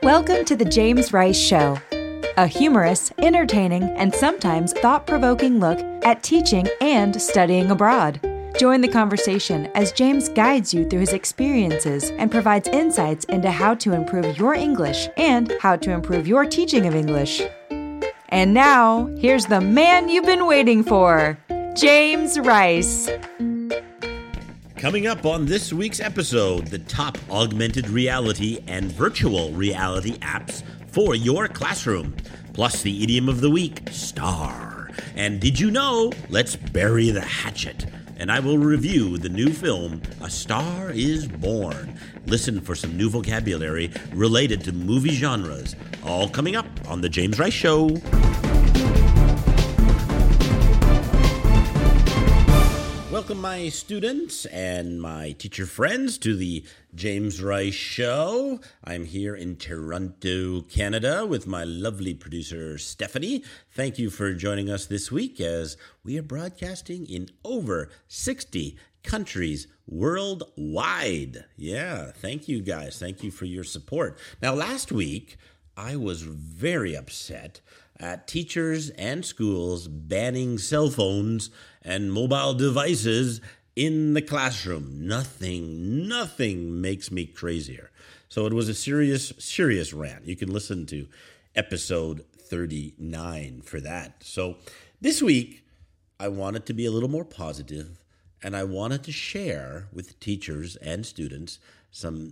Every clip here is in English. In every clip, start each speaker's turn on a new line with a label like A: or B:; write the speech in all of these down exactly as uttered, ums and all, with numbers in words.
A: Welcome to the James Rice Show, a humorous, entertaining, and sometimes thought-provoking look at teaching and studying abroad. Join the conversation as James guides you through his experiences and provides insights into how to improve your English and how to improve your teaching of English. And now, here's the man you've been waiting for, James Rice.
B: Coming up on this week's episode, the top augmented reality and virtual reality apps for your classroom. Plus the idiom of the week, star. And did you know? Let's bury the hatchet. And I will review the new film, A Star is Born. Listen for some new vocabulary related to movie genres. All coming up on The James Rice Show. Welcome, my students and my teacher friends, to the James Rice Show. I'm here in Toronto, Canada, with my lovely producer, Stephanie. Thank you for joining us this week as we are broadcasting in over sixty countries worldwide. Yeah, thank you, guys. Thank you for your support. Now, last week, I was very upset at teachers and schools banning cell phones and mobile devices in the classroom. Nothing, nothing makes me crazier. So it was a serious, serious rant. You can listen to episode thirty-nine for that. So this week, I wanted to be a little more positive, and I wanted to share with teachers and students some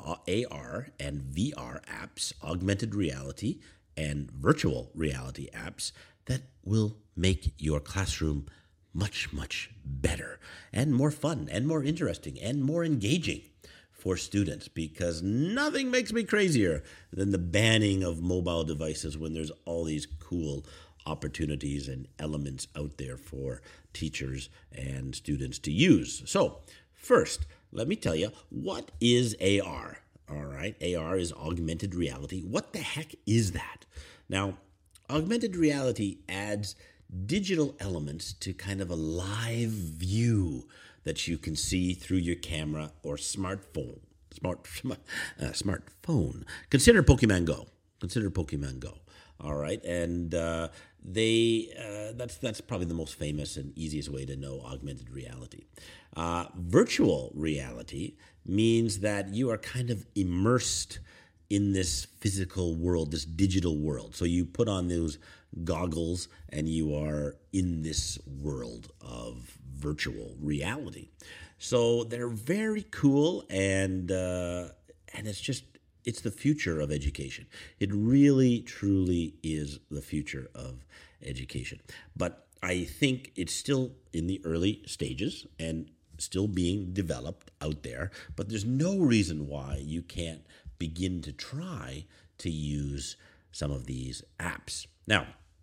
B: A R and V R apps, augmented reality and virtual reality apps that will make your classroom much, much better and more fun and more interesting and more engaging for students, because nothing makes me crazier than the banning of mobile devices when there's all these cool opportunities and elements out there for teachers and students to use. So first, let me tell you, what is A R? All right, A R is augmented reality. What the heck is that? Now, augmented reality adds digital elements to kind of a live view that you can see through your camera or smartphone. Smart, uh, smartphone. Consider Pokemon Go. Consider Pokemon Go. All right, and uh, they uh, that's that's probably the most famous and easiest way to know augmented reality. Uh, virtual reality means that you are kind of immersed in this physical world, this digital world. So you put on those goggles and you are in this world of virtual reality. So they're very cool, and uh, and it's just it's the future of education. It really, truly is the future of education. But I think it's still in the early stages and still being developed out there. But there's no reason why you can't begin to try to use some of these apps. Now,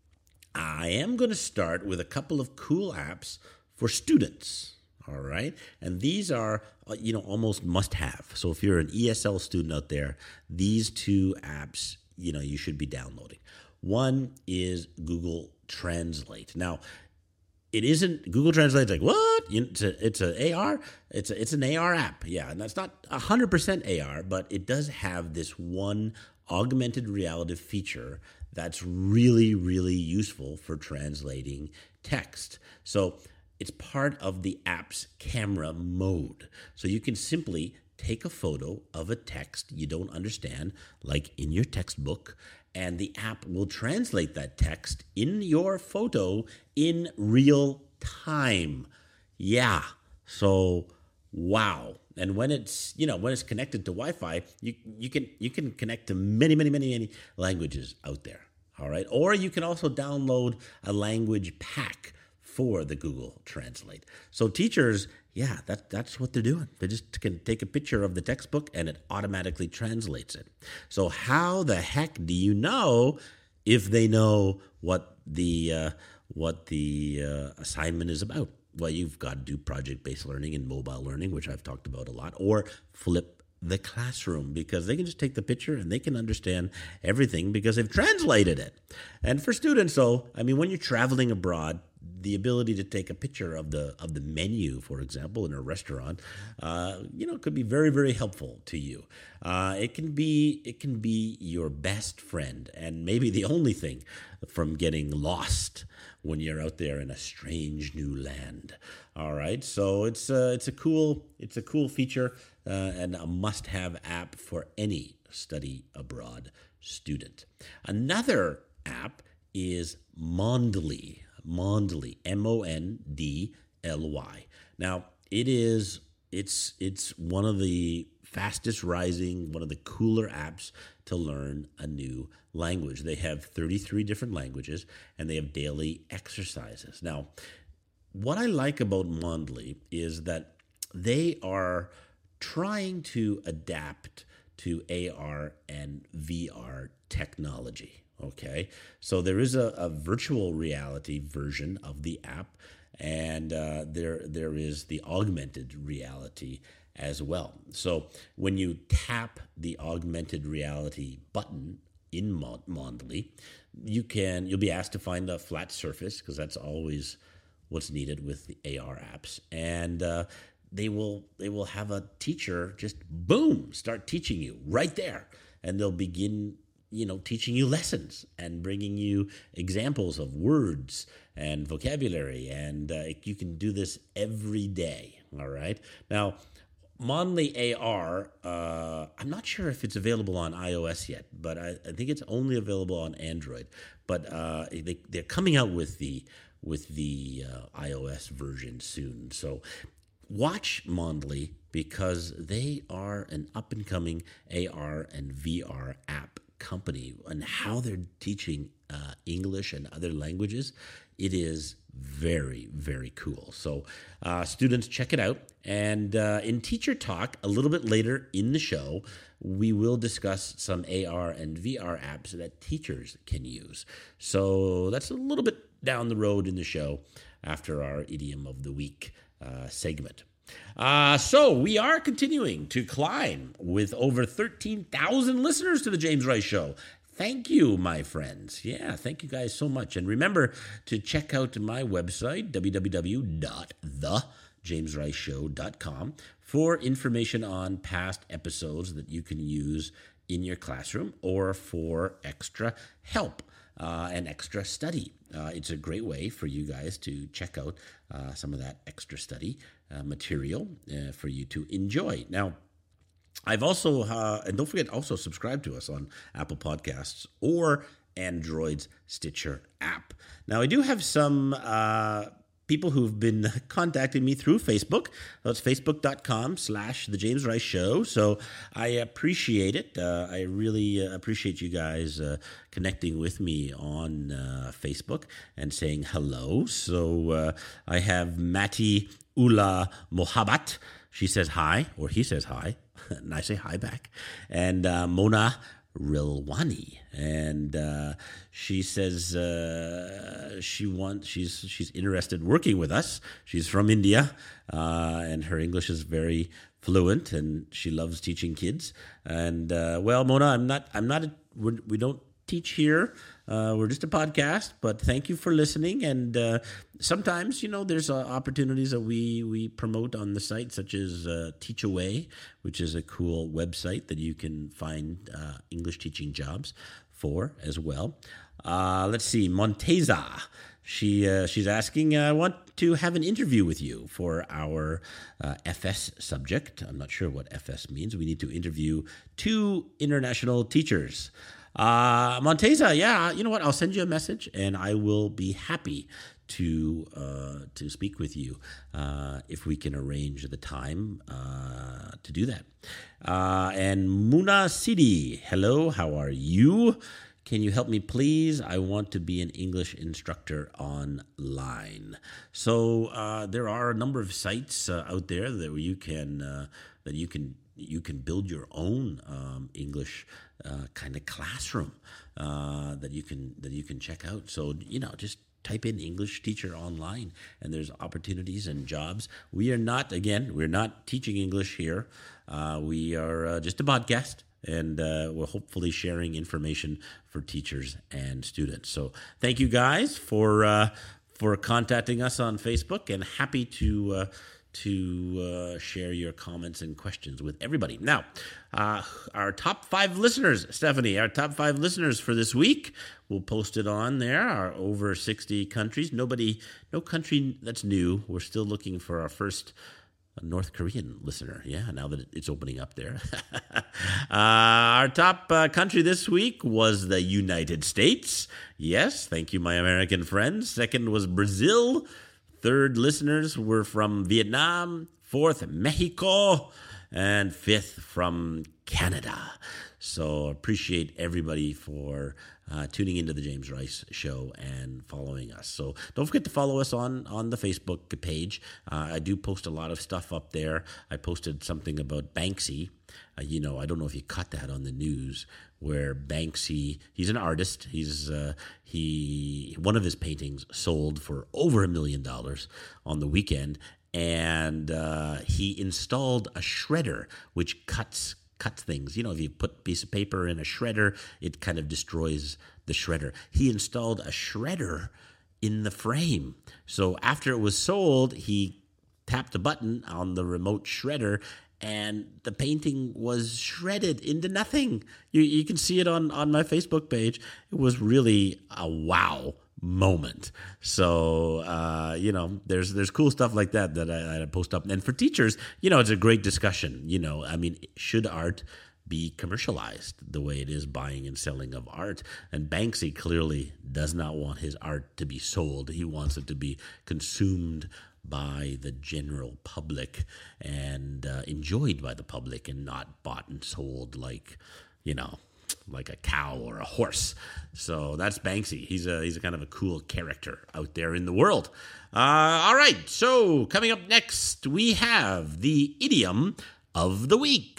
B: I am going to start with a couple of cool apps for students. All right. And these are, you know, almost must have. So if you're an E S L student out there, these two apps, you know, you should be downloading. One is Google Translate. Now, it isn't Google Translate. Like, what? It's a, it's a A R. It's a, it's an A R app. Yeah. And that's not one hundred percent A R, but it does have this one augmented reality feature that's really, really useful for translating text. So it's part of the app's camera mode. So you can simply take a photo of a text you don't understand, like in your textbook, and the app will translate that text in your photo in real time. Yeah. So, wow. And when it's, you know, when it's connected to Wi-Fi, you you can you can connect to many, many, many, many languages out there. All right. Or you can also download a language pack for the Google Translate. So teachers, yeah, that, that's what they're doing. They just can take a picture of the textbook and it automatically translates it. So how the heck do you know if they know what the uh, what the uh, assignment is about? Well, you've got to do project-based learning and mobile learning, which I've talked about a lot, or flip the classroom, because they can just take the picture and they can understand everything because they've translated it. And for students, though, I mean, when you're traveling abroad, the ability to take a picture of the of the menu, for example, in a restaurant, uh, you know, could be very, very helpful to you. Uh, it can be it can be your best friend, and maybe the only thing from getting lost when you're out there in a strange new land. All right, so it's uh, it's a cool it's a cool feature uh, and a must-have app for any study abroad student. Another app is Mondly. Mondly, M O N D L Y. Now, it is it's it's one of the fastest rising, one of the cooler apps to learn a new language. They have thirty-three different languages, and they have daily exercises. Now, what I like about Mondly is that they are trying to adapt to A R and V R technology. Okay, so there is a, a virtual reality version of the app, and uh, there there is the augmented reality as well. So when you tap the augmented reality button in Mondly, you can you'll be asked to find a flat surface, because that's always what's needed with the A R apps, and uh, they will they will have a teacher just boom start teaching you right there, and they'll begin you know, teaching you lessons and bringing you examples of words and vocabulary. And uh, you can do this every day, all right? Now, Mondly A R, uh, I'm not sure if it's available on iOS yet, but I, I think it's only available on Android. But uh, they, they're coming out with the with the uh, iOS version soon. So watch Mondly, because they are an up-and-coming A R and V R app company, and how they're teaching uh, English and other languages. It is very, very cool. So uh, students, check it out. And uh, in Teacher Talk, a little bit later in the show, we will discuss some A R and V R apps that teachers can use. So that's a little bit down the road in the show after our Idiom of the Week uh, segment. Uh, so we are continuing to climb with over thirteen thousand listeners to the James Rice Show. Thank you, my friends. Yeah, thank you guys so much. And remember to check out my website, w w w dot the james rice show dot com, for information on past episodes that you can use in your classroom or for extra help. Uh, and extra study. Uh, it's a great way for you guys to check out uh, some of that extra study uh, material uh, for you to enjoy. Now, I've also, uh, and don't forget, also subscribe to us on Apple Podcasts or Android's Stitcher app. Now, I do have some uh, people who've been contacting me through Facebook. So it's facebook.com slash The James Rice Show. So I appreciate it. Uh, I really uh, appreciate you guys uh, connecting with me on uh, Facebook and saying hello. So uh, I have Mati Ula Mohabbat. She says hi, or he says hi, and I say hi back. And uh, Mona Rilwani, and uh, she says uh, she wants she's she's interested working with us. She's from India, uh, and her English is very fluent, and she loves teaching kids. And uh, well, Mona, I'm not I'm not a, we're, we don't teach here. Uh, we're just a podcast, but thank you for listening. And uh, sometimes, you know, there's uh, opportunities that we, we promote on the site, such as uh, Teach Away, which is a cool website that you can find uh, English teaching jobs for as well. Uh, let's see, Monteza. She uh, she's asking, I want to have an interview with you for our uh, F S subject. I'm not sure what F S means. We need to interview two international teachers. Uh, Monteza, yeah, you know what? I'll send you a message, and I will be happy to uh, to speak with you uh, if we can arrange the time uh, to do that. Uh, and Muna Sidi, hello, how are you? Can you help me, please? I want to be an English instructor online. So uh, there are a number of sites uh, out there that you can uh, that you can you can build your own um, English uh, kind of classroom uh, that you can that you can check out. So you know, just type in English teacher online, and there's opportunities and jobs. We are not, again, we're not teaching English here. Uh, we are uh, just a podcast. And uh, we're hopefully sharing information for teachers and students. So thank you guys for uh, for contacting us on Facebook, and happy to uh, to uh, share your comments and questions with everybody. Now, uh, our top five listeners, Stephanie, our top five listeners for this week, we'll post it on there, our over sixty countries. Nobody, no country that's new. We're still looking for our first North Korean listener. Yeah, now that it's opening up there. uh, our top uh, country this week was the United States. Yes, thank you, my American friends. Second was Brazil. Third listeners were from Vietnam. Fourth, Mexico. And fifth, from Canada. So appreciate everybody for uh, tuning into the James Rice Show and following us. So don't forget to follow us on, on the Facebook page. Uh, I do post a lot of stuff up there. I posted something about Banksy. Uh, you know, I don't know if you caught that on the news, where Banksy, he's an artist. He's uh, he one of his paintings sold for over a million dollars on the weekend, and uh, he installed a shredder which cuts cuts things. You know, if you put a piece of paper in a shredder, it kind of destroys the shredder. He installed a shredder in the frame. So after it was sold, he tapped a button on the remote shredder, and the painting was shredded into nothing. You you can see it on, on my Facebook page. It was really a wow moment. So, uh, you know, there's there's cool stuff like that that I, I post up. And for teachers, you know, it's a great discussion. You know, I mean, should art be commercialized the way it is buying and selling of art? And Banksy clearly does not want his art to be sold. He wants it to be consumed by the general public and uh, enjoyed by the public, and not bought and sold like, you know, like a cow or a horse. So that's Banksy. He's a he's a kind of a cool character out there in the world. Uh, all right. So coming up next, we have the idiom of the week.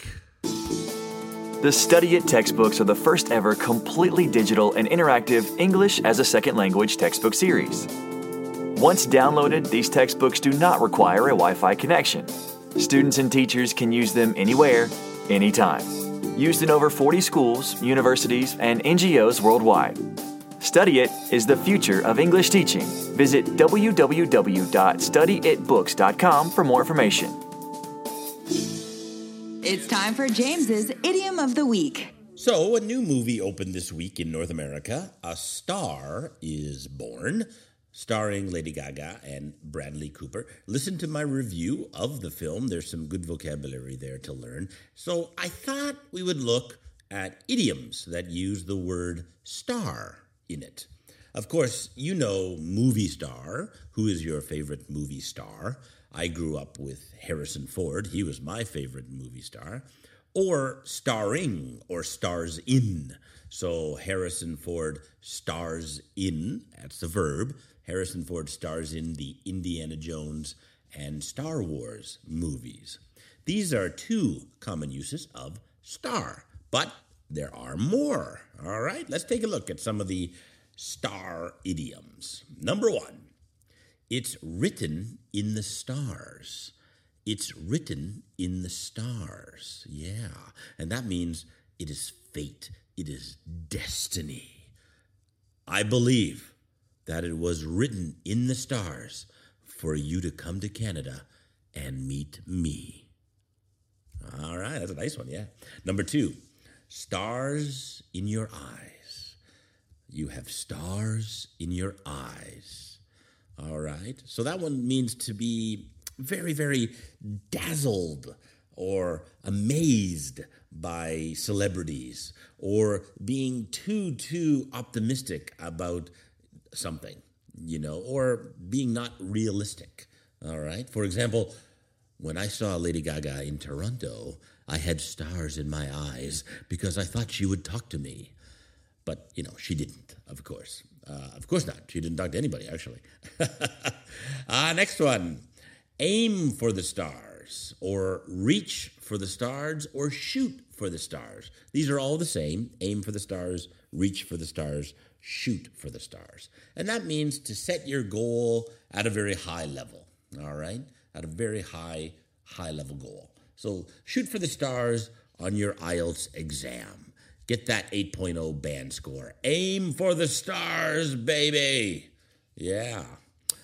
C: The Study It textbooks are the first ever completely digital and interactive English as a second language textbook series. Once downloaded, these textbooks do not require a Wi-Fi connection. Students and teachers can use them anywhere, anytime. Used in over forty schools, universities, and N G Os worldwide. Study It is the future of English teaching. Visit w w w dot study it books dot com for more information.
A: It's time for James's Idiom of the Week.
B: So, a new movie opened this week in North America. A Star is Born, starring Lady Gaga and Bradley Cooper. Listen to my review of the film. There's some good vocabulary there to learn. So I thought we would look at idioms that use the word star in it. Of course, you know movie star. Who is your favorite movie star? I grew up with Harrison Ford. He was my favorite movie star. Or starring, or stars in. So Harrison Ford stars in, that's the verb. Harrison Ford stars in the Indiana Jones and Star Wars movies. These are two common uses of star, but there are more. All right, let's take a look at some of the star idioms. Number one, it's written in the stars. It's written in the stars. Yeah, and that means it is fate. It is destiny. I believe that it was written in the stars for you to come to Canada and meet me. All right, that's a nice one, yeah. Number two, stars in your eyes. You have stars in your eyes. All right, so that one means to be very, very dazzled or amazed by celebrities, or being too, too optimistic about something, you know, or being not realistic. All right. For example, when I saw Lady Gaga in Toronto, I had stars in my eyes because I thought she would talk to me. But, you know, she didn't, of course. Uh, of course not. She didn't talk to anybody, actually. uh, next one. Aim for the stars, or reach for the stars, or shoot for the stars. These are all the same. Aim for the stars, reach for the stars, shoot for the stars. And that means to set your goal at a very high level, all right? At a very high, high level goal. So shoot for the stars on your I E L T S exam. Get that eight point oh band score. Aim for the stars, baby. Yeah.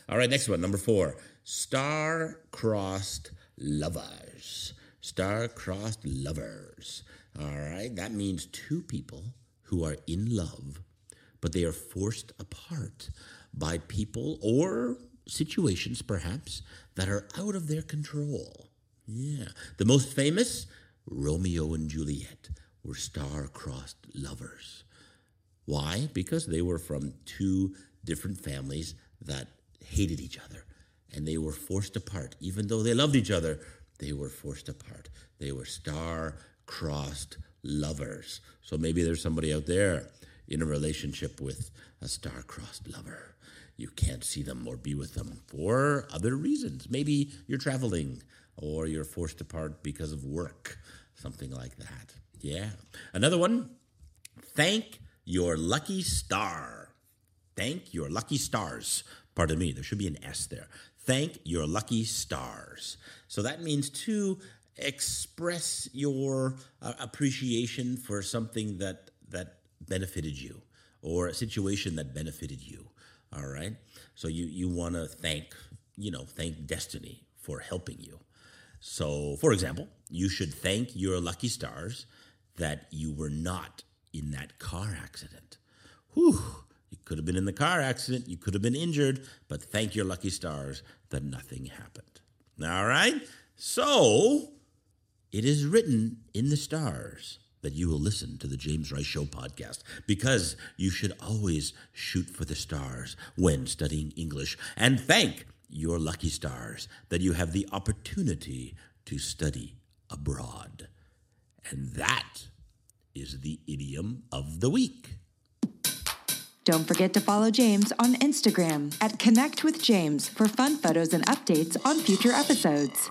B: All right, next one, number four. Star-crossed lovers. Star-crossed lovers. All right, that means two people who are in love, but they are forced apart by people or situations, perhaps, that are out of their control. Yeah. The most famous, Romeo and Juliet, were star-crossed lovers. Why? Because they were from two different families that hated each other, and they were forced apart. Even though they loved each other, they were forced apart. They were star-crossed lovers. So maybe there's somebody out there in a relationship with a star-crossed lover. You can't see them or be with them for other reasons. Maybe you're traveling or you're forced apart because of work, something like that. Yeah. Another one, thank your lucky star. Thank your lucky stars. Pardon me, there should be an S there. Thank your lucky stars. So that means to express your uh, appreciation for something that that benefited you or a situation that benefited you. All right? So you, you want to thank, you know, thank destiny for helping you. So, for example, you should thank your lucky stars that you were not in that car accident. Whew, you could have been in the car accident, you could have been injured, but thank your lucky stars that nothing happened. All right? So, it is written in the stars that you will listen to the James Rice Show podcast, because you should always shoot for the stars when studying English, and thank your lucky stars that you have the opportunity to study abroad. And that is the idiom of the week.
A: Don't forget to follow James on Instagram at Connect with James for fun photos and updates on future episodes.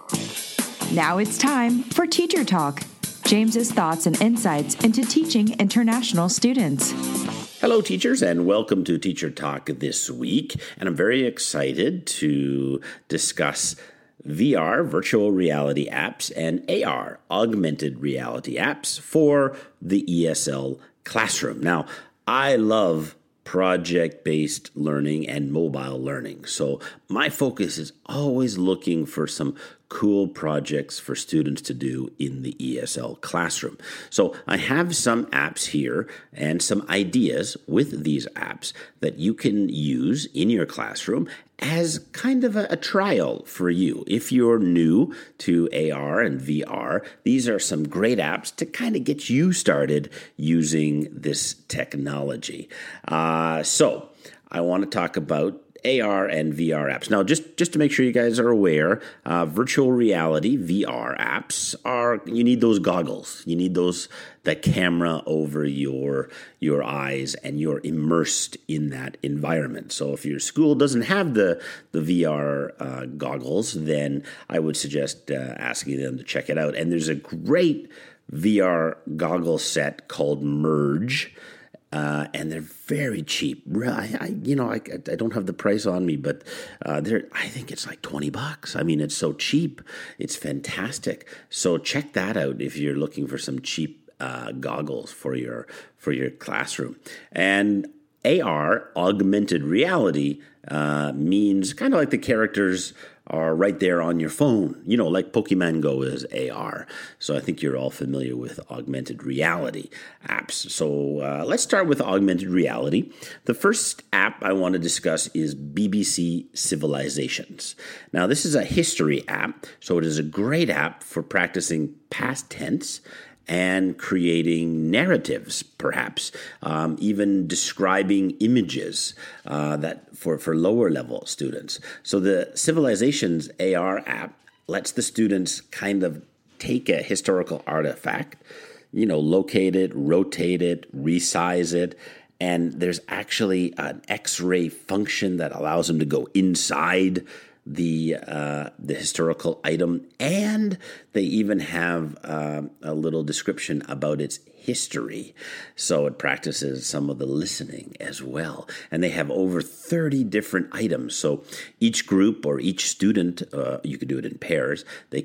A: Now it's time for Teacher Talk, James's thoughts and insights into teaching international students.
B: Hello, teachers, and welcome to Teacher Talk this week. And I'm very excited to discuss V R, virtual reality apps, and A R, augmented reality apps for the E S L classroom. Now, I love project-based learning and mobile learning. So my focus is always looking for some cool projects for students to do in the E S L classroom. So I have some apps here and some ideas with these apps that you can use in your classroom as kind of a, a trial for you. If you're new to A R and V R, these are some great apps to kind of get you started using this technology. Uh, so I want to talk about A R and V R apps. Now, just, just to make sure you guys are aware, uh, virtual reality V R apps are, you need those goggles. You need those, the camera over your, your eyes, and you're immersed in that environment. So if your school doesn't have the, the V R uh, goggles, then I would suggest uh, asking them to check it out. And there's a great V R goggle set called Merge. Uh, and they're very cheap. I, I you know, I, I don't have the price on me, but uh, they're, I think it's like twenty bucks. I mean, it's so cheap. It's fantastic. So check that out if you're looking for some cheap uh, goggles for your for your classroom. And A R, augmented reality, uh, means kind of like the characters are right there on your phone, you know, like Pokemon Go is A R. So I think you're all familiar with augmented reality apps. So uh, let's start with augmented reality. The first app I want to discuss is B B C Civilizations. Now, this is a history app, so it is a great app for practicing past tense and creating narratives, perhaps, um, even describing images uh, that for, for lower level students. So the Civilizations A R app lets the students kind of take a historical artifact, you know, locate it, rotate it, resize it, and there's actually an X-ray function that allows them to go inside the uh, the historical item, and they even have uh, a little description about its history. So it practices some of the listening as well. And they have over thirty different items. So each group or each student, uh, you could do it in pairs, they could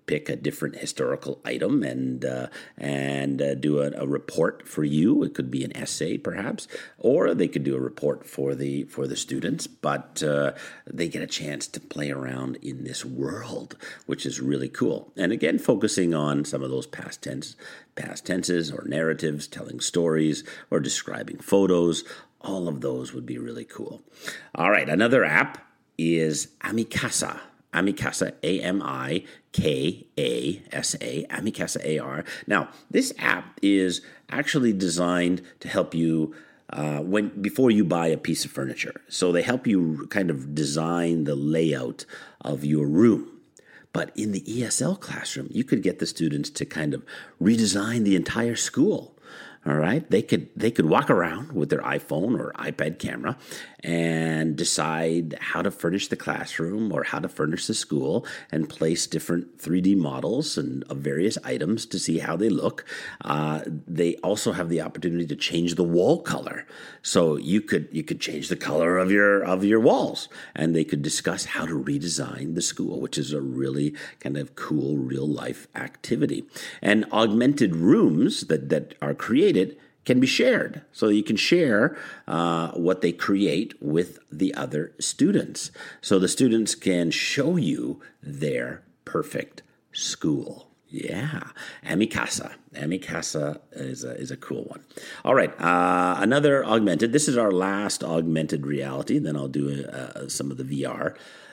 B: pick a different historical item and uh, and uh, do a, a report for you. It could be an essay, perhaps, or they could do a report for the for the students. But uh, they get a chance to play around in this world, which is really cool. And again, focusing on some of those past tense, past tenses or narratives, telling stories or describing photos. All of those would be really cool. All right, another app is Amikasa. Amikasa, A M I K A S A, Amikasa A R. Now, this app is actually designed to help you uh, when before you buy a piece of furniture. So they help you kind of design the layout of your room. But in the E S L classroom, you could get the students to kind of redesign the entire school. All right, they could they could walk around with their iPhone or iPad camera and decide how to furnish the classroom or how to furnish the school and place different three D models and of various items to see how they look. Uh, they also have the opportunity to change the wall color, so you could you could change the color of your of your walls, and they could discuss how to redesign the school, which is a really kind of cool real life activity. And augmented rooms that that are created can be shared. So you can share uh, what they create with the other students. So the students can show you their perfect school. Yeah, Amikasa. Amikasa is a, is a cool one. All right, uh, another augmented. This is our last augmented reality. Then I'll do uh, some of the V R.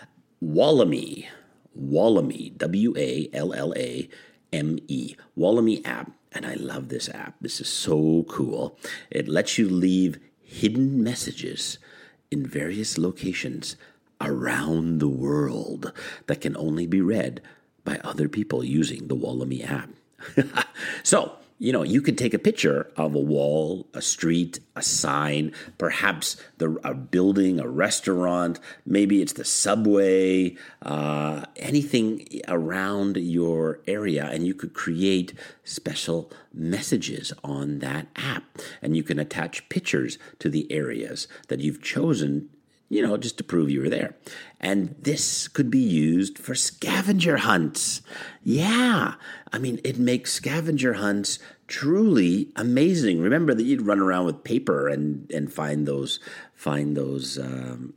B: Wallamy. Wallamy. W A L L A M E. Wallamy app. And I love this app. This is so cool. It lets you leave hidden messages in various locations around the world that can only be read by other people using the Wallamy app. So, you know, you could take a picture of a wall, a street, a sign, perhaps the, a building, a restaurant, maybe it's the subway, uh, anything around your area, and you could create special messages on that app. And you can attach pictures to the areas that you've chosen, you know, just to prove you were there. And this could be used for scavenger hunts. Yeah. I mean, it makes scavenger hunts truly amazing. Remember that you'd run around with paper and, and find those, find those, um,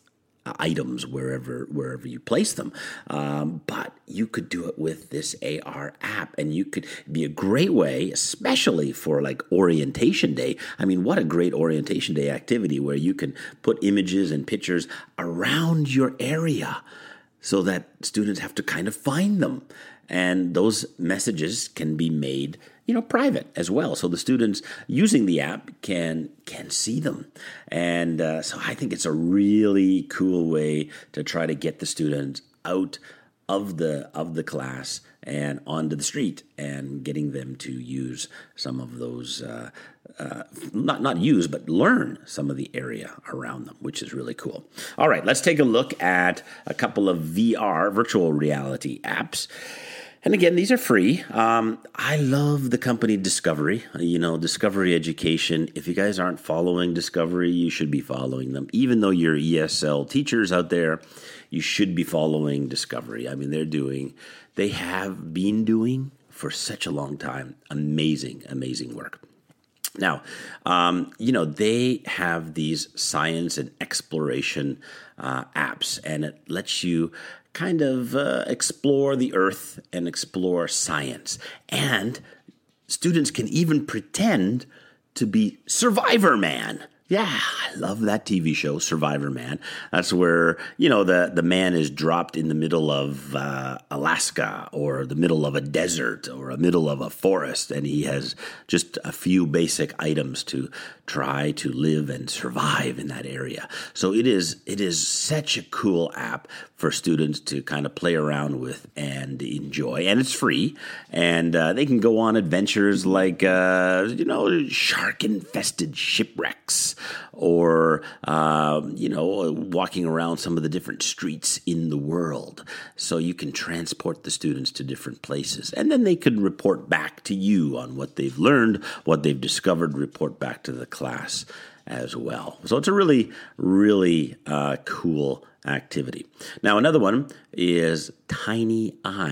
B: items wherever wherever you place them. Um, but you could do it with this A R app, and you could be a great way, especially for like orientation day. I mean, what a great orientation day activity where you can put images and pictures around your area so that students have to kind of find them. And those messages can be made, you know, private as well. So the students using the app can can see them. And uh, so I think it's a really cool way to try to get the students out of the of the class and onto the street and getting them to use some of those, uh, uh, not, not use, but learn some of the area around them, which is really cool. All right, let's take a look at a couple of V R, virtual reality apps. And again, these are free. Um, I love the company Discovery, you know, Discovery Education. If you guys aren't following Discovery, you should be following them. Even though you're E S L teachers out there, you should be following Discovery. I mean, they're doing, they have been doing for such a long time, amazing, amazing work. Now, um, you know, they have these science and exploration uh, apps, and it lets you kind of uh, explore the earth and explore science. And students can even pretend to be Survivor Man. Yeah, I love that T V show, Survivor Man. That's where, you know, the, the man is dropped in the middle of uh, Alaska or the middle of a desert or a middle of a forest, and he has just a few basic items to try to live and survive in that area. So it is it is such a cool app for students to kind of play around with and enjoy. And it's free. And uh, they can go on adventures like, uh, you know, shark-infested shipwrecks or, uh, you know, walking around some of the different streets in the world. So you can transport the students to different places. And then they can report back to you on what they've learned, what they've discovered, report back to the class as well. So it's a really, really uh, cool activity. Now, another one is Tiny Eye.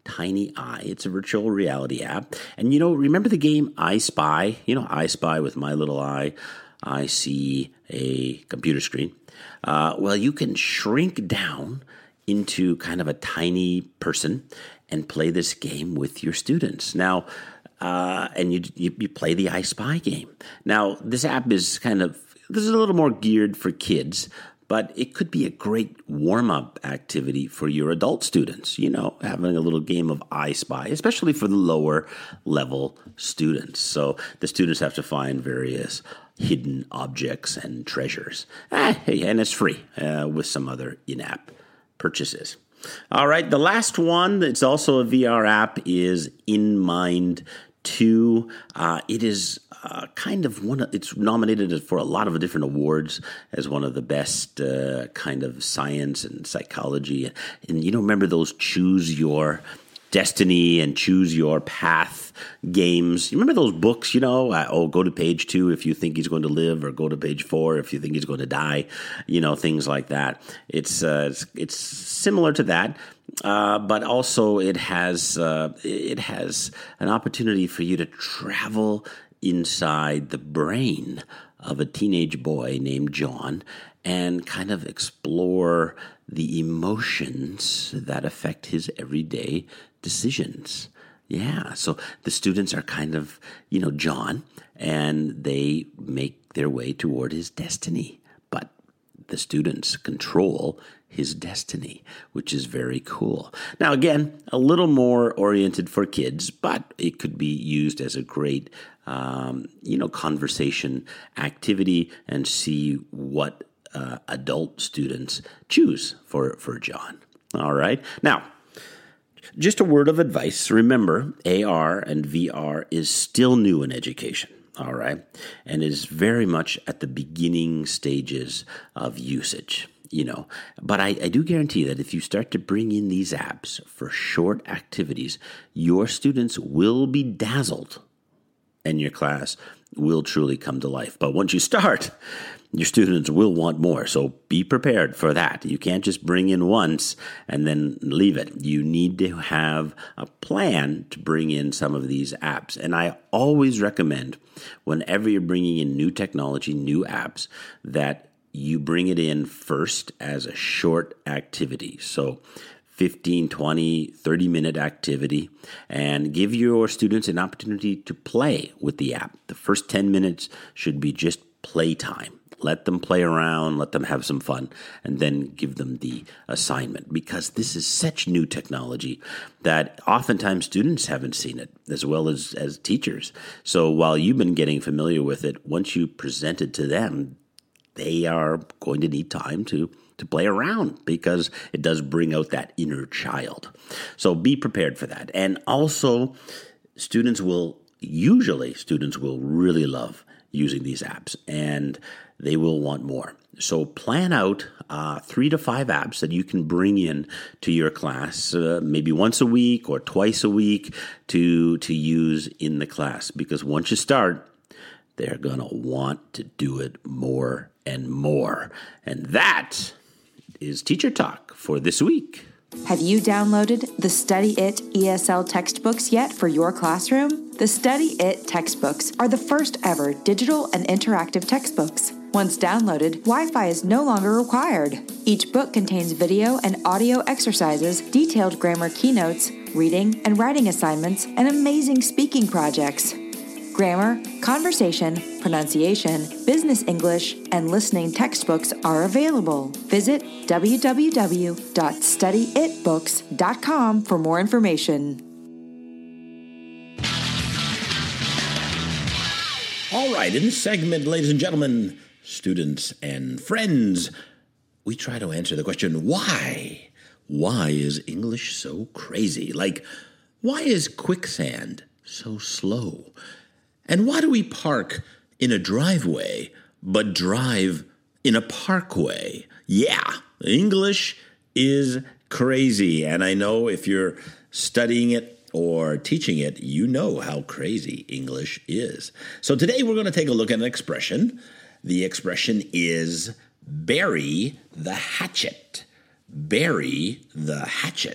B: Tiny Eye. It's a virtual reality app. And, you know, remember the game I Spy? You know, I Spy with my little eye. I see a computer screen. Uh, well, you can shrink down into kind of a tiny person and play this game with your students. Now, uh, and you, you you play the I Spy game. Now, this app is kind of, this is a little more geared for kids, but it could be a great warm-up activity for your adult students, you know, having a little game of I Spy, especially for the lower level students. So the students have to find various hidden objects and treasures. Ah, and it's free uh, with some other in-app purchases. All right, the last one that's also a V R app is InMind two. Uh, it is uh, kind of one of, it's nominated for a lot of different awards as one of the best uh, kind of science and psychology. And, you know, remember those choose your destiny and choose your path games? You remember those books, you know, uh, oh, go to page two if you think he's going to live, or go to page four if you think he's going to die, you know, things like that. It's uh, it's, it's similar to that, uh, but also it has uh, it has an opportunity for you to travel inside the brain of a teenage boy named John and kind of explore the emotions that affect his everyday decisions. Yeah, so the students are kind of, you know, John, and they make their way toward his destiny. But the students control his destiny, which is very cool. Now, again, a little more oriented for kids, but it could be used as a great, um, you know, conversation activity and see what Uh, adult students choose for, for John. All right. Now, just a word of advice. Remember, A R and V R is still new in education. All right. And is very much at the beginning stages of usage, you know. But I, I do guarantee that if you start to bring in these apps for short activities, your students will be dazzled and your class will truly come to life. But once you start, your students will want more. So be prepared for that. You can't just bring in once and then leave it. You need to have a plan to bring in some of these apps. And I always recommend, whenever you're bringing in new technology, new apps, that you bring it in first as a short activity. So fifteen, twenty, thirty minute activity, and give your students an opportunity to play with the app. The first ten minutes should be just playtime. Let them play around, let them have some fun, and then give them the assignment, because this is such new technology that oftentimes students haven't seen it, as well as, as teachers. So while you've been getting familiar with it, once you present it to them, they are going to need time to to play around, because it does bring out that inner child. So be prepared for that. And also, students will, usually students will really love using these apps, and they will want more. So plan out uh, three to five apps that you can bring in to your class, uh, maybe once a week or twice a week to, to use in the class. Because once you start, they're going to want to do it more and more. And that is Teacher Talk for this week.
A: Have you downloaded the Study It E S L textbooks yet for your classroom? The Study It textbooks are the first ever digital and interactive textbooks. Once downloaded, Wi-Fi is no longer required. Each book contains video and audio exercises, detailed grammar keynotes, reading and writing assignments, and amazing speaking projects. Grammar, conversation, pronunciation, business English, and listening textbooks are available. Visit w w w dot study it books dot com for more information.
B: All right, in this segment, ladies and gentlemen, students and friends, we try to answer the question, why? Why is English so crazy? Like, why is quicksand so slow? And why do we park in a driveway but drive in a parkway? Yeah, English is crazy. And I know if you're studying it or teaching it, you know how crazy English is. So today we're going to take a look at an expression. The expression is bury the hatchet. Bury the hatchet.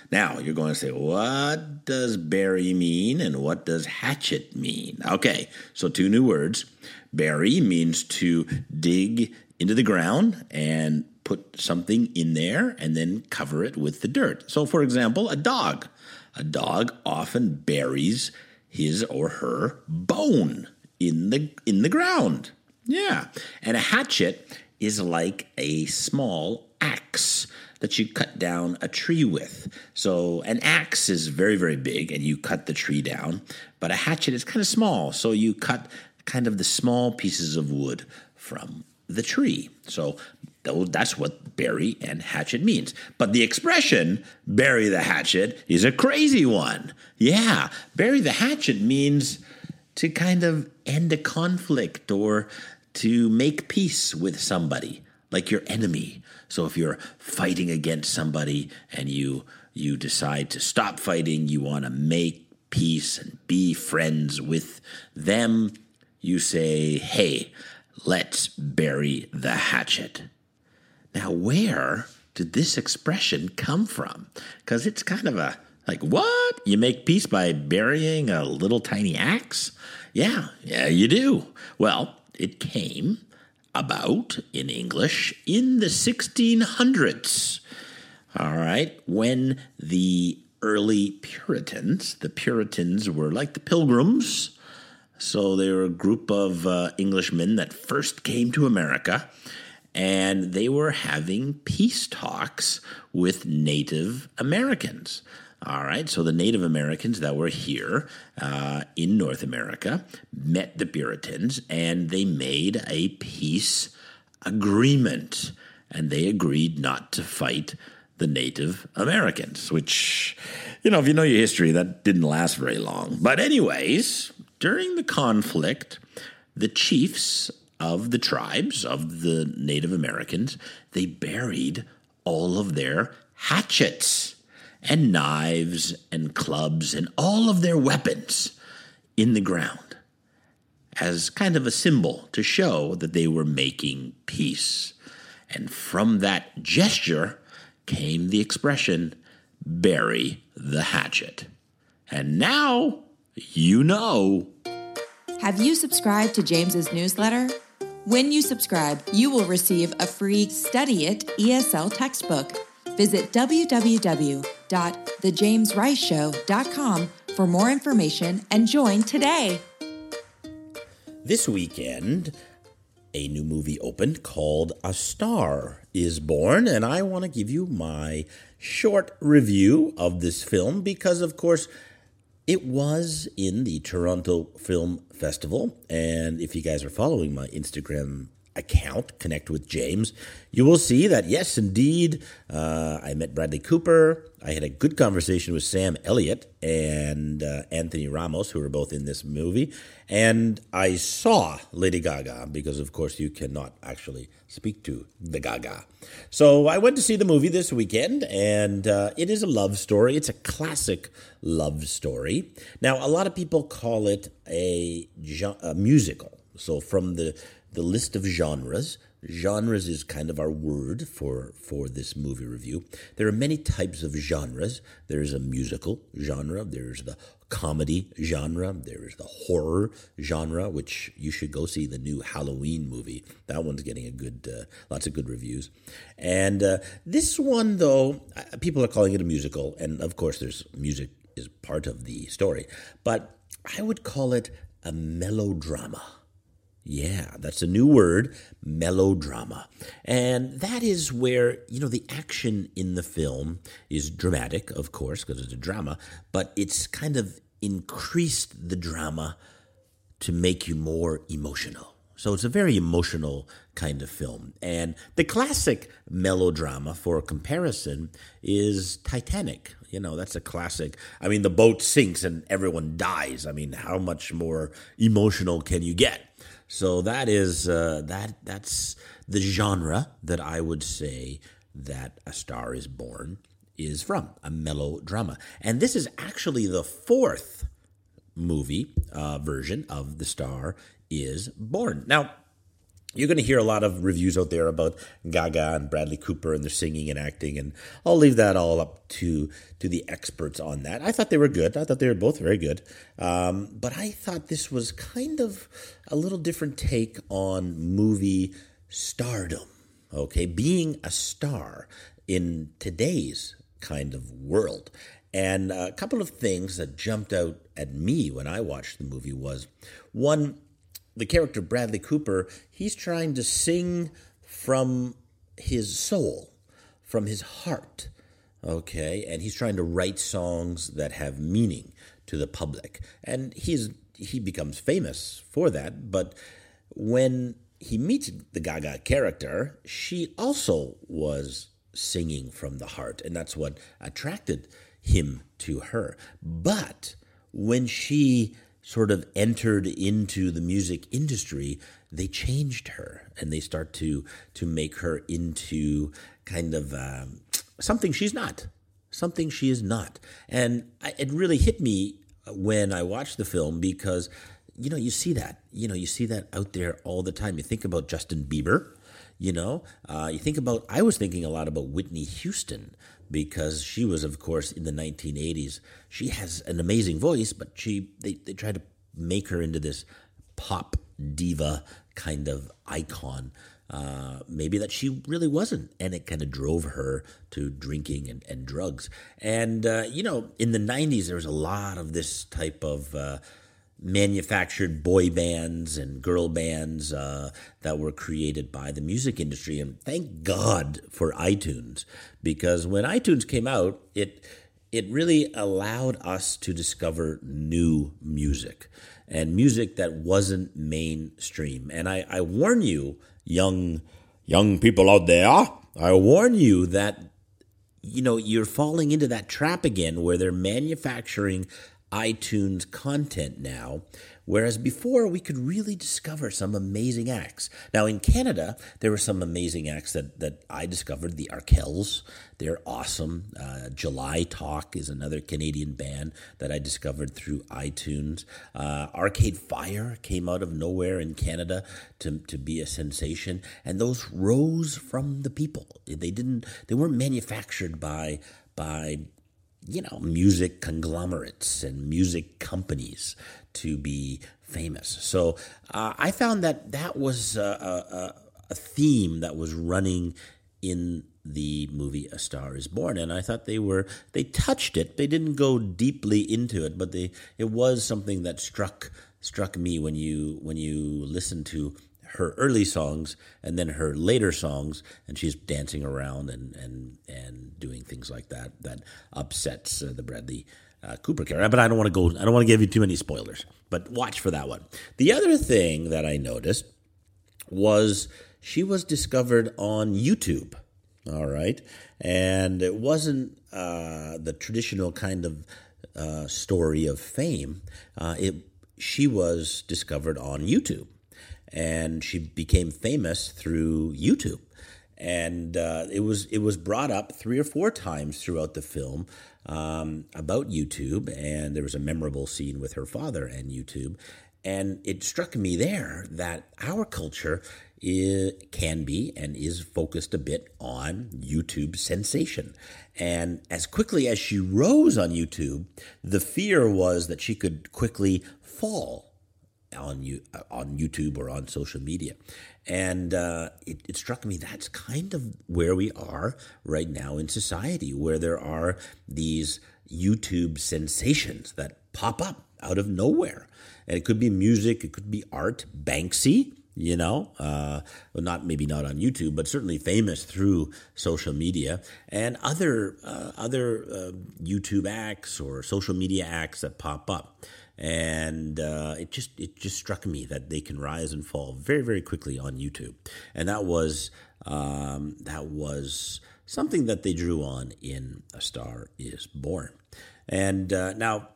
B: Now, you're going to say, what does bury mean and what does hatchet mean? Okay, so two new words. Bury means to dig into the ground and put something in there and then cover it with the dirt. So, for example, a dog. A dog often buries his or her bone in the in the ground. Yeah. And a hatchet is like a small axe that you cut down a tree with. So an axe is very, very big and you cut the tree down, but a hatchet is kind of small. So you cut kind of the small pieces of wood from the tree. So that's what bury and hatchet means. But the expression, bury the hatchet, is a crazy one. Yeah, bury the hatchet means to kind of end a conflict or to make peace with somebody, like your enemy. So if you're fighting against somebody and you you decide to stop fighting, you want to make peace and be friends with them, you say, hey, let's bury the hatchet. Now, where did this expression come from? Because it's kind of a, like, what? You make peace by burying a little tiny axe? Yeah, yeah, you do. Well, it came about in English in the sixteen hundreds. All right, when the early Puritans, the Puritans were like the Pilgrims. So they were a group of uh, Englishmen that first came to America, and they were having peace talks with Native Americans. All right, so the Native Americans that were here uh, in North America met the Puritans, and they made a peace agreement, and they agreed not to fight the Native Americans, which, you know, if you know your history, that didn't last very long. But anyways, during the conflict, the chiefs of the tribes, of the Native Americans, they buried all of their hatchets and knives and clubs and all of their weapons in the ground as kind of a symbol to show that they were making peace. And from that gesture came the expression, bury the hatchet. And now you know.
A: Have you subscribed to James's newsletter? When you subscribe, you will receive a free Study It E S L textbook. Visit w w w dot the james rice show dot com for more information and join today.
B: This weekend, a new movie opened called A Star is Born, and I want to give you my short review of this film because, of course, it was in the Toronto Film Festival, and if you guys are following my Instagram account, Connect with James, you will see that, yes, indeed, uh, I met Bradley Cooper. I had a good conversation with Sam Elliott and uh, Anthony Ramos, who were both in this movie, and I saw Lady Gaga because, of course, you cannot actually speak to the Gaga. So I went to see the movie this weekend, and uh, it is a love story. It's a classic love story. Now, a lot of people call it a, a musical. So from the the list of genres, genres is kind of our word for, for this movie review. There are many types of genres. There's a musical genre. There's the comedy genre. There's the horror genre, which you should go see the new Halloween movie. That one's getting a good, uh, lots of good reviews. And uh, this one, though, people are calling it a musical. And, of course, there's music is part of the story. But I would call it a melodrama. Yeah, that's a new word, melodrama. And that is where, you know, the action in the film is dramatic, of course, because it's a drama, but it's kind of increased the drama to make you more emotional. So it's a very emotional kind of film. And the classic melodrama, for comparison, is Titanic. You know, that's a classic. I mean, the boat sinks and everyone dies. I mean, how much more emotional can you get? So that is uh, that. That's the genre that I would say that A Star is Born is from, a melodrama. And this is actually the fourth movie uh, version of The Star is Born. Now, You're going to hear a lot of reviews out there about Gaga and Bradley Cooper and their singing and acting, and I'll leave that all up to to the experts on that. I thought they were good. I thought they were both very good. Um, but I thought this was kind of a little different take on movie stardom, okay? Being a star in today's kind of world. And a couple of things that jumped out at me when I watched the movie was, one, the character Bradley Cooper, he's trying to sing from his soul, from his heart, okay? And he's trying to write songs that have meaning to the public. And he's he becomes famous for that. But when he meets the Gaga character, she also was singing from the heart, and that's what attracted him to her. But when she sort of entered into the music industry, they changed her, and they start to to make her into kind of um, something she's not, something she is not. And I, it really hit me when I watched the film because, you know, you see that, you know, you see that out there all the time. You think about Justin Bieber, you know, uh, you think about, I was thinking a lot about Whitney Houston, because she was, of course, in the nineteen eighties. She has an amazing voice, but she they, they tried to make her into this pop diva kind of icon, uh, maybe that she really wasn't. And it kind of drove her to drinking and, and drugs. And, uh, you know, in the nineties, there was a lot of this type of uh, manufactured boy bands and girl bands uh, that were created by the music industry. And thank God for iTunes, because when iTunes came out, it it really allowed us to discover new music, and music that wasn't mainstream. And I, I warn you, young young people out there, I warn you that, you know, you're falling into that trap again where they're manufacturing iTunes content now, whereas before we could really discover some amazing acts. Now in Canada, there were some amazing acts that, that I discovered. The Arkells, they're awesome. Uh, July Talk is another Canadian band that I discovered through iTunes. Uh, Arcade Fire came out of nowhere in Canada to, to be a sensation, and those rose from the people. They didn't. They weren't manufactured by by. you know, music conglomerates and music companies to be famous. So uh, I found that that was a, a, a theme that was running in the movie A Star Is Born, and I thought they were they touched it. They didn't go deeply into it, but they it was something that struck struck me when you when you listen to her early songs and then her later songs, and she's dancing around and and and doing things like that that upsets uh, the Bradley uh, Cooper character. But I don't want to go. I don't want to give you too many spoilers. But watch for that one. The other thing that I noticed was she was discovered on YouTube. All right, and it wasn't uh, the traditional kind of uh, story of fame. Uh, it she was discovered on YouTube. And she became famous through YouTube, and uh, it was it was brought up three or four times throughout the film um, about YouTube, and there was a memorable scene with her father and YouTube, and it struck me there that our culture is, can be and is focused a bit on YouTube sensation, and as quickly as she rose on YouTube, the fear was that she could quickly fall on you on YouTube or on social media. And uh, it, it struck me that's kind of where we are right now in society, where there are these YouTube sensations that pop up out of nowhere. And it could be music, it could be art. Banksy, you know, uh, well, not maybe not on YouTube, but certainly famous through social media, and other uh, other uh, YouTube acts or social media acts that pop up. And uh, it just it just struck me that they can rise and fall very, very quickly on YouTube, and that was um, that was something that they drew on in A Star Is Born. And uh, now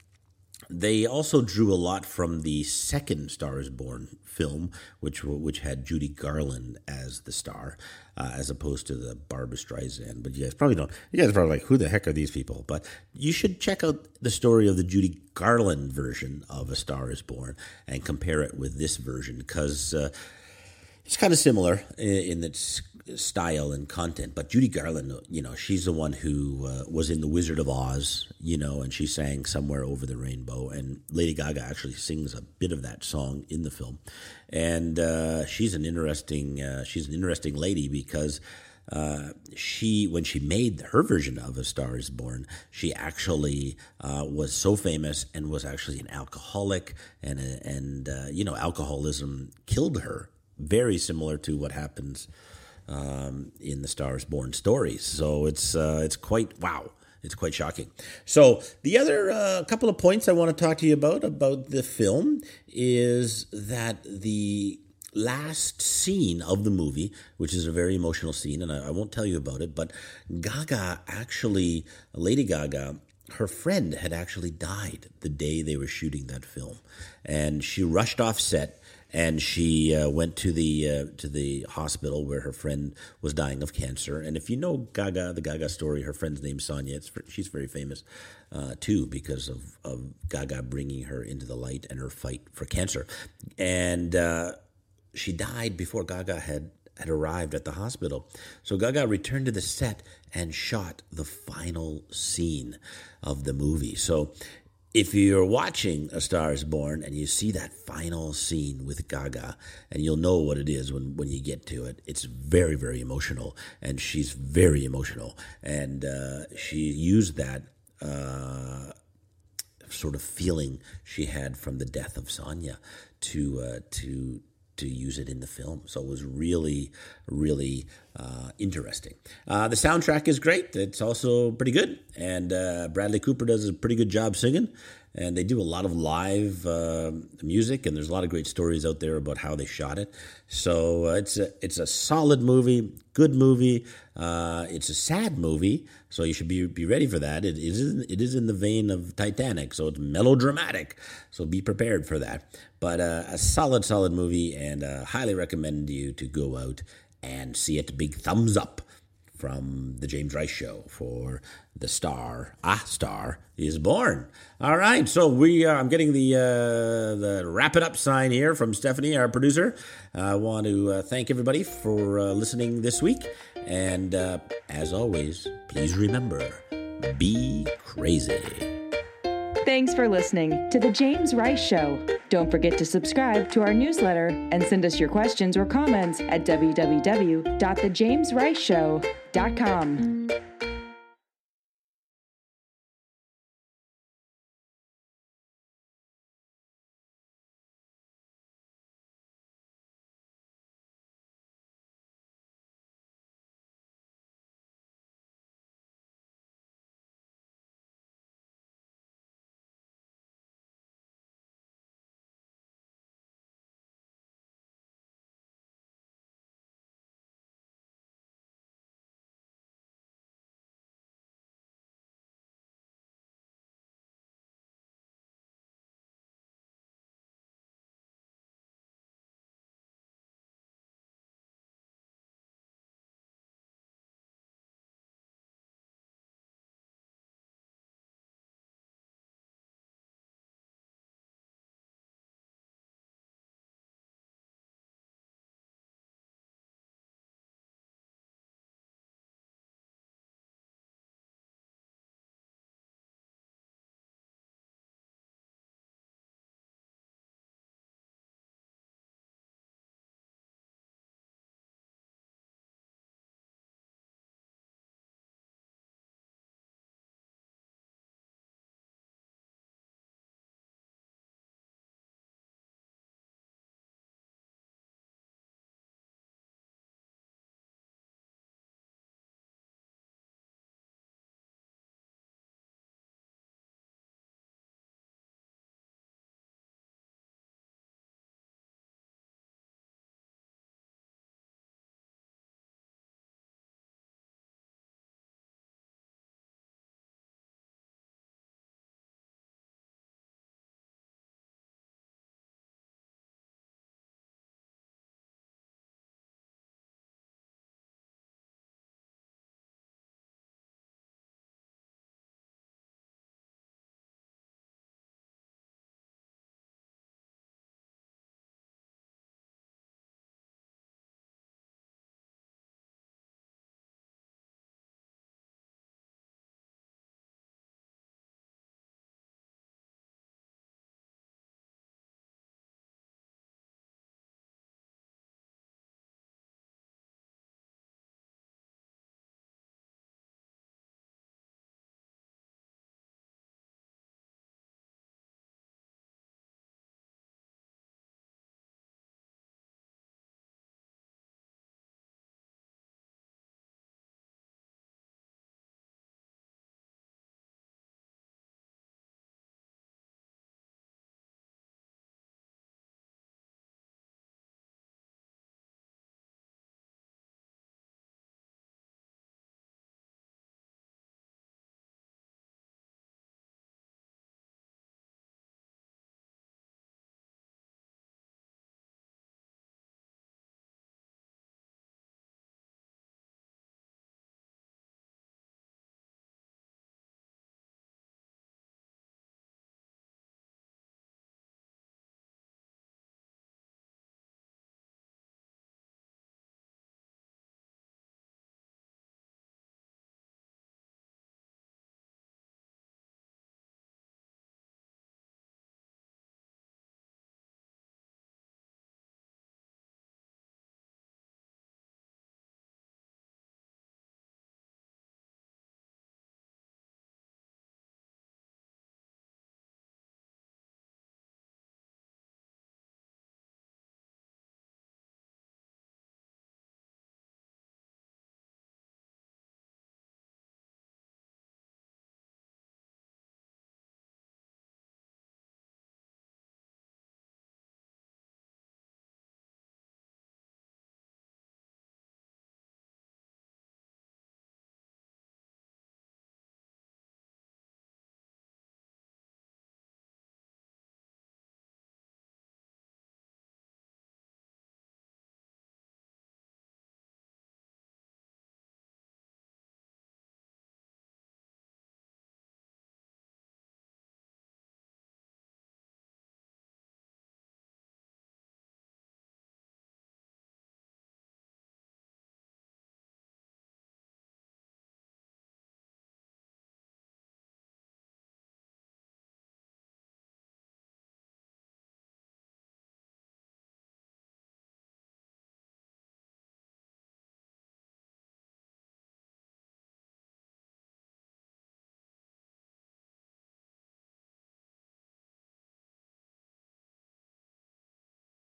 B: they also drew a lot from the second Star Is Born film, which which had Judy Garland as the star, uh, as opposed to the Barbra Streisand. But you guys probably don't. You guys are probably like, who the heck are these people? But you should check out the story of the Judy Garland version of A Star Is Born and compare it with this version, because uh, it's kind of similar in, in its style and content, but Judy Garland, you know, she's the one who uh, was in The Wizard of Oz, you know, and she sang Somewhere Over the Rainbow, and Lady Gaga actually sings a bit of that song in the film, and uh, she's an interesting uh, she's an interesting lady because uh, she when she made her version of A Star Is Born, she actually uh, was so famous and was actually an alcoholic, and and uh, you know, alcoholism killed her, very similar to what happens Um, in the Star Is Born stories. So it's uh, it's quite, wow, it's quite shocking. So the other uh, couple of points I want to talk to you about, about the film, is that the last scene of the movie, which is a very emotional scene, and I, I won't tell you about it, but Gaga actually, Lady Gaga, her friend had actually died the day they were shooting that film. And she rushed off set, and she uh, went to the uh, to the hospital where her friend was dying of cancer. And if you know Gaga, the Gaga story, her friend's name's Sonia. It's, she's very famous uh, too because of, of Gaga bringing her into the light and her fight for cancer. And uh, she died before Gaga had, had arrived at the hospital. So Gaga returned to the set and shot the final scene of the movie. So if you're watching A Star Is Born and you see that final scene with Gaga, and you'll know what it is when, when you get to it, it's very, very emotional, and she's very emotional. And uh, she used that uh, sort of feeling she had from the death of Sonia to uh, to to use it in the film. So it was really, really uh, interesting. Uh, the soundtrack is great. It's also pretty good. And uh, Bradley Cooper does a pretty good job singing. And they do a lot of live uh, music, and there's a lot of great stories out there about how they shot it. So uh, it's a it's a solid movie, good movie. Uh, it's a sad movie, so you should be be ready for that. It is it is in the vein of Titanic, so it's melodramatic. So be prepared for that. But uh, a solid, solid movie, and uh, highly recommend you to go out and see it. Big thumbs up from the James Rice Show for The Star, A Star Is Born. All right, so we are, I'm getting the uh, the wrap it up sign here from Stephanie, our producer. I want to uh, thank everybody for uh, listening this week. And uh, as always, please remember, be crazy.
A: Thanks for listening to The James Rice Show. Don't forget to subscribe to our newsletter and send us your questions or comments at w w w dot the james rice show dot com.